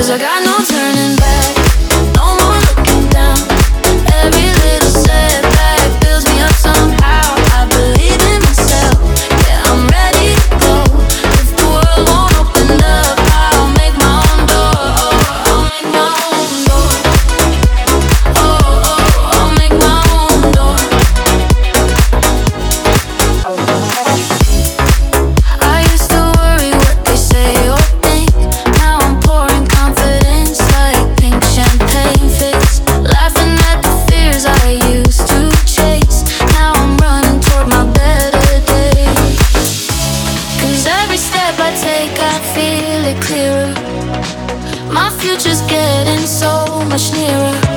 I got no turning back, no more looking down. Every little setback builds me up somehow. I believe in myself, yeah, I'm ready to go. If the world won't open up, I'll make my own door. Oh, I'll make my own door. Oh, I'll make my own door. I used to worry what they say or think. Now I'm pouring confidence like pink champagne fits. Laughing at the fears I used to chase. Now I'm running toward my better days. 'Cause every step I take I feel it clearer. My future's getting so much nearer.